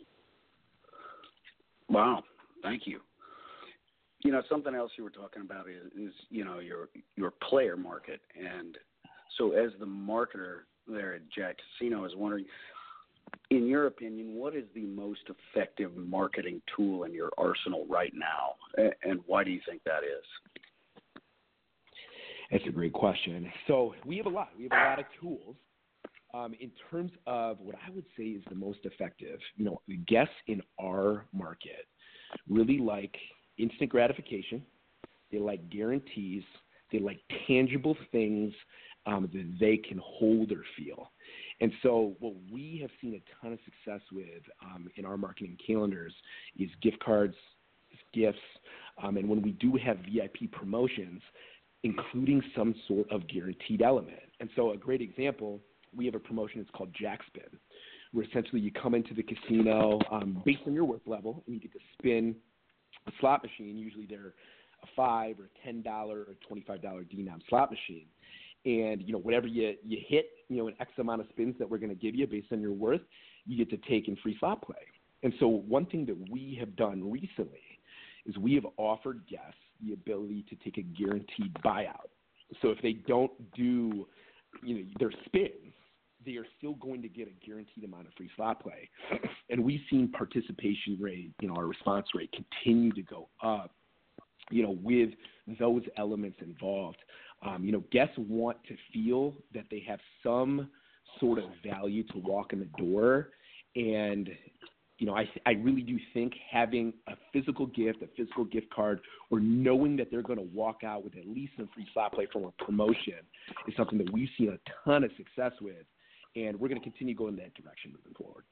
Wow, thank you. Something else you were talking about is your player market, and so as the marketer there at Jack Casino, I was wondering, in your opinion, what is the most effective marketing tool in your arsenal right now, and why do you think that is? That's a great question. So we have a lot. We have a lot of tools. In terms of what I would say is the most effective, the guests in our market really like instant gratification. They like guarantees. They like tangible things that they can hold or feel. And so what we have seen a ton of success with in our marketing calendars is gift cards, gifts, and when we do have VIP promotions, including some sort of guaranteed element. And so a great example, we have a promotion, it's called Jack Spin, where essentially you come into the casino based on your worth level, and you get to spin a slot machine. Usually they're a $5 or $10 or $25 denom slot machine. And, whatever you hit, an X amount of spins that we're going to give you based on your worth, you get to take in free slot play. And so one thing that we have done recently is we have offered guests the ability to take a guaranteed buyout. So if they don't do, their spins, they are still going to get a guaranteed amount of free slot play. And we've seen participation rate, our response rate continue to go up, with those elements involved. Guests want to feel that they have some sort of value to walk in the door. And, I really do think having a physical gift card, or knowing that they're going to walk out with at least some free slot play from a promotion is something that we've seen a ton of success with. And we're going to continue going in that direction moving forward.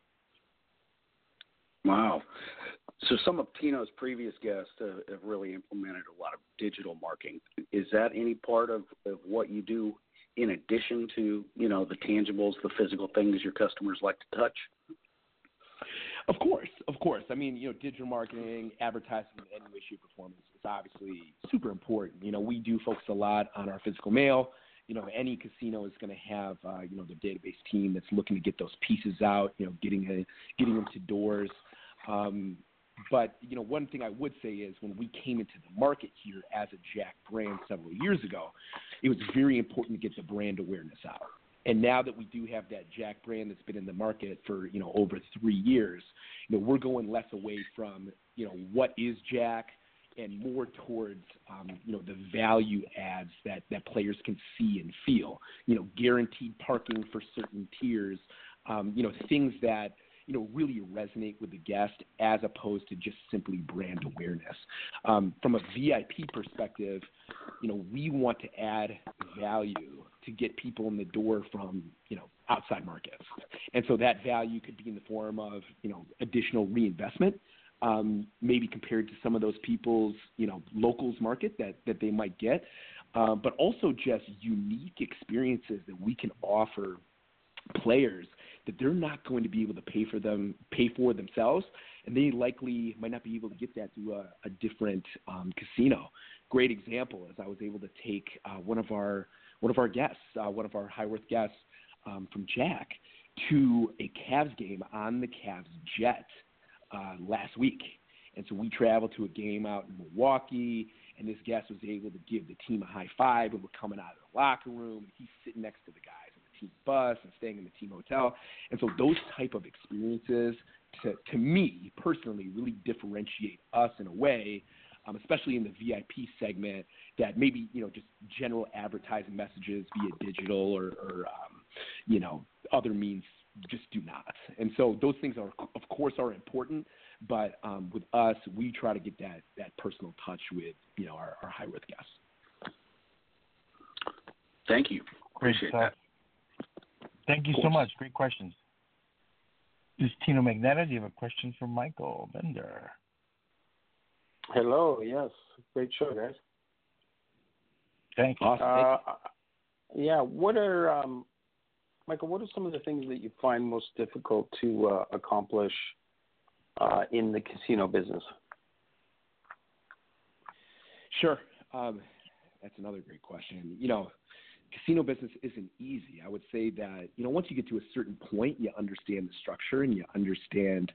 Wow. So some of Tino's previous guests have really implemented a lot of digital marketing. Is that any part of what you do in addition to, the tangibles, the physical things your customers like to touch? Of course. I mean, digital marketing, advertising in any way, shape, or form is obviously super important. We do focus a lot on our physical mail. Any casino is going to have, the database team that's looking to get those pieces out, getting them to doors. But, one thing I would say is when we came into the market here as a Jack brand several years ago, it was very important to get the brand awareness out. And now that we do have that Jack brand that's been in the market for, over 3 years, we're going less away from, what is Jack and more towards, the value adds that players can see and feel, guaranteed parking for certain tiers, things that, really resonate with the guest as opposed to just simply brand awareness. From a VIP perspective, we want to add value to get people in the door from, outside markets. And so that value could be in the form of, additional reinvestment, maybe compared to some of those people's, locals market that they might get, but also just unique experiences that we can offer players that they're not going to be able to pay for themselves, and they likely might not be able to get that through a different casino. Great example is I was able to take one of our guests, one of our high worth guests from Jack, to a Cavs game on the Cavs jet last week. And so we traveled to a game out in Milwaukee, and this guest was able to give the team a high five, and we're coming out of the locker room, and he's sitting next to the guys on the team bus and staying in the team hotel. And so those type of experiences, to me personally, really differentiate us in a way, especially in the VIP segment, that maybe, just general advertising messages via digital or other means just do not. And so those things are, of course, are important, but with us, we try to get that personal touch with, our high worth guests. Thank you. Great Appreciate stuff. that. Thank you so much. Great questions. This is Tino Magneta. Do you have a question for Michael Bender? Hello. Yes. Great show, guys. Thank you. Awesome. Yeah. What are Michael? What are some of the things that you find most difficult to accomplish in the casino business? Sure. That's another great question. Casino business isn't easy. I would say that, once you get to a certain point, you understand the structure and you understand,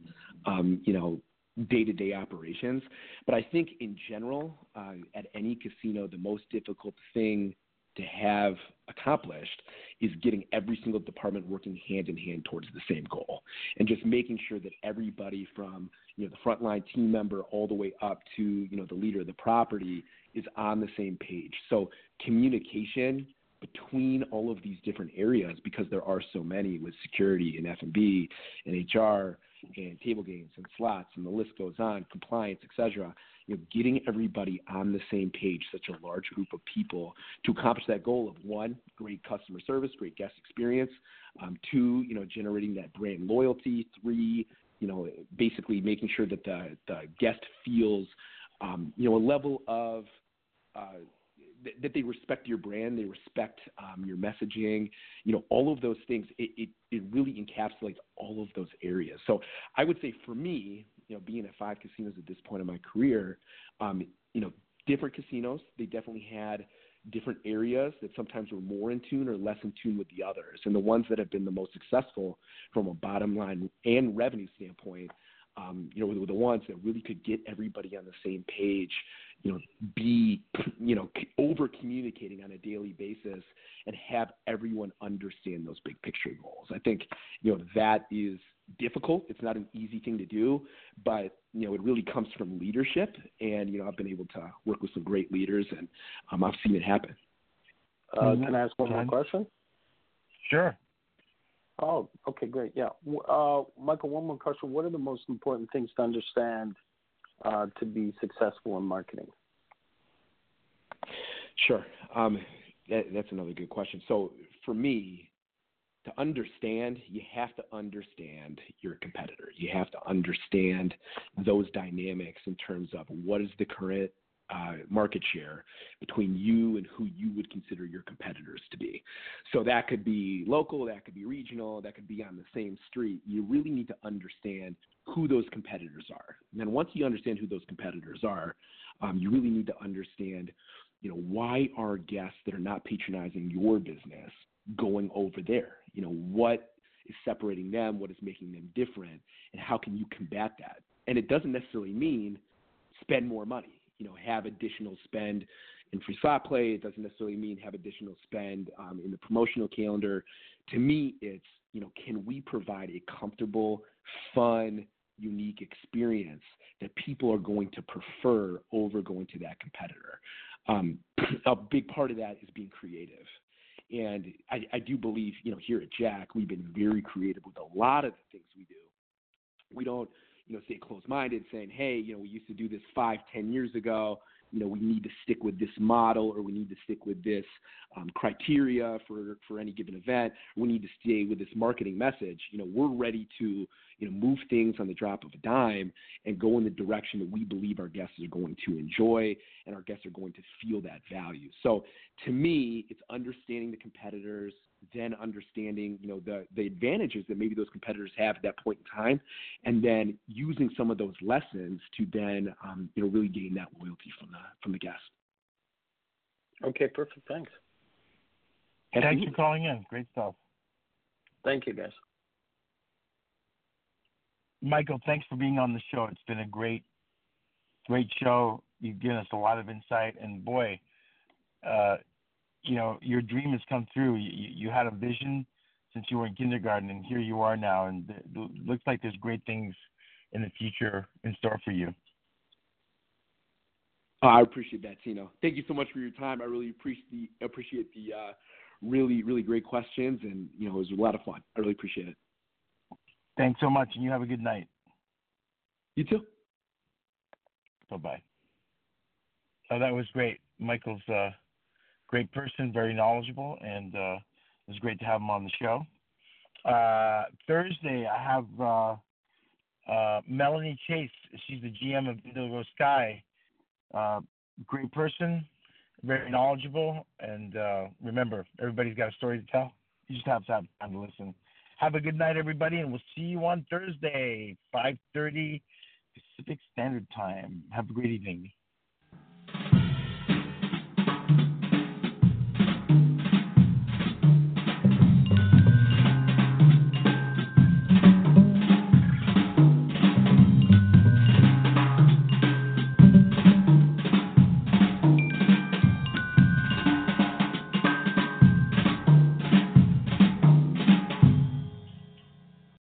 day-to-day operations. But I think in general, at any casino, the most difficult thing to have accomplished is getting every single department working hand in hand towards the same goal, and just making sure that everybody from the frontline team member all the way up to the leader of the property is on the same page. So communication between all of these different areas, because there are so many with security and F&B and HR and table games and slots, and the list goes on, compliance, etc. Getting everybody on the same page, such a large group of people, to accomplish that goal of 1, great customer service, great guest experience, 2, generating that brand loyalty, 3, basically making sure that the guest feels, a level of that they respect your brand, they respect your messaging, all of those things. It really encapsulates all of those areas. So I would say for me, being at 5 casinos at this point in my career, different casinos, they definitely had different areas that sometimes were more in tune or less in tune with the others. And the ones that have been the most successful from a bottom line and revenue standpoint, were the ones that really could get everybody on the same page, be, over communicating on a daily basis and have everyone understand those big picture goals. I think, that is difficult. It's not an easy thing to do, but, it really comes from leadership. And, I've been able to work with some great leaders, and I've seen it happen. Can I ask one more question? Sure. Oh, okay, great. Yeah. Michael, one more question. What are the most important things to understand to be successful in marketing? Sure. That's another good question. So for me, to understand, you have to understand your competitor. You have to understand those dynamics in terms of what is the current market share between you and who you would consider your competitors to be. So that could be local, that could be regional, that could be on the same street. You really need to understand who those competitors are. And then once you understand who those competitors are, you really need to understand, why are guests that are not patronizing your business going over there? What is separating them? What is making them different? And how can you combat that? And it doesn't necessarily mean spend more money. Have additional spend in free slot play. It doesn't necessarily mean have additional spend in the promotional calendar. To me, it's, can we provide a comfortable, fun, unique experience that people are going to prefer over going to that competitor? A big part of that is being creative. And I do believe, here at Jack, we've been very creative with a lot of the things we do. We don't, stay closed-minded saying, hey, we used to do this 5-10 years ago. We need to stick with this model, or we need to stick with this criteria for any given event. We need to stay with this marketing message. We're ready to, move things on the drop of a dime and go in the direction that we believe our guests are going to enjoy and our guests are going to feel that value. So to me, it's understanding the competitors, then understanding, the advantages that maybe those competitors have at that point in time, and then using some of those lessons to then, really gain that loyalty from the guests. Okay, perfect. Thanks. Thanks for calling in. Great stuff. Thank you, guys. Michael, thanks for being on the show. It's been a great show. You've given us a lot of insight, and boy, your dream has come through. You had a vision since you were in kindergarten, and here you are now, and it looks like there's great things in the future in store for you. I appreciate that, Tino. Thank you so much for your time. I really appreciate the really, really great questions, and, it was a lot of fun. I really appreciate it. Thanks so much, and you have a good night. You too. Bye-bye. Oh, that was great. Michael's Great person, very knowledgeable, and it was great to have him on the show. Thursday, I have Melanie Chase. She's the GM of Indigo Sky. Great person, very knowledgeable, and remember, everybody's got a story to tell. You just have to have time to listen. Have a good night, everybody, and we'll see you on Thursday, 5:30 Pacific Standard Time. Have a great evening.